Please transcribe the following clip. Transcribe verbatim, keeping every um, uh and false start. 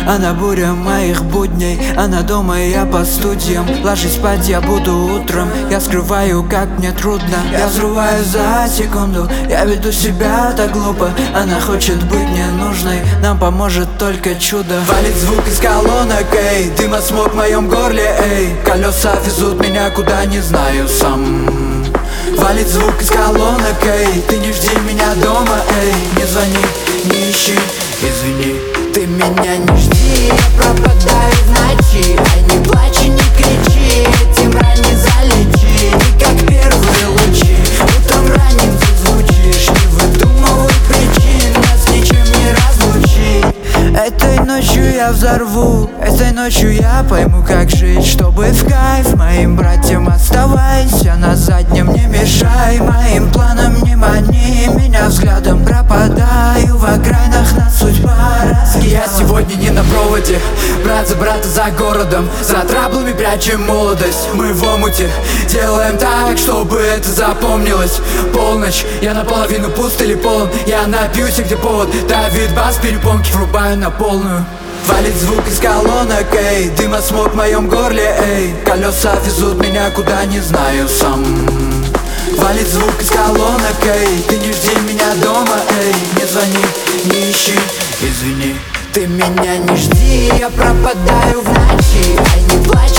Она буря моих будней, она дома и я по студиям. Ложись спать я буду утром, я скрываю, как мне трудно. Я взрываю за секунду, я веду себя так глупо. Она хочет быть ненужной, нам поможет только чудо. Валит звук из колонок, эй, дыма смог в моем горле, эй. Колеса везут меня куда не знаю сам. Валит звук из колонок, эй, ты не жди меня дома, эй. Не звони, не ищи, извини, ты меня не жди. Я пропадаю в ночи, ай, не плачь и не кричи, этим ран не залечи, не как первые лучи. Утром ранним ты звучишь, не выдумывай причин, нас ничем не разлучить. Этой ночью я взорву, этой ночью я пойму, как жить, чтобы в кайф моим братьям. Оставайся на заднем, не мешай моим планам, не мани меня взглядом. Пропадаю в окраинах, на судьба раскидала. Я сегодня не на проводе, брат за брата за городом. За траблами прячем молодость, мы в омуте. Делаем так, чтобы это запомнилось. Полночь, я наполовину пуст или полон. Я напьюсь, где повод, Давид бас, перепонки врубаю на полную. Валит звук из колонок, эй, дыма смог в моем горле, эй. Колеса везут меня куда не знаю сам. Валит звук из колонок, эй, ты не жди меня дома, эй. Не звони, не ищи, извини, ты меня не жди. Я пропадаю в ночи, ай, не плачь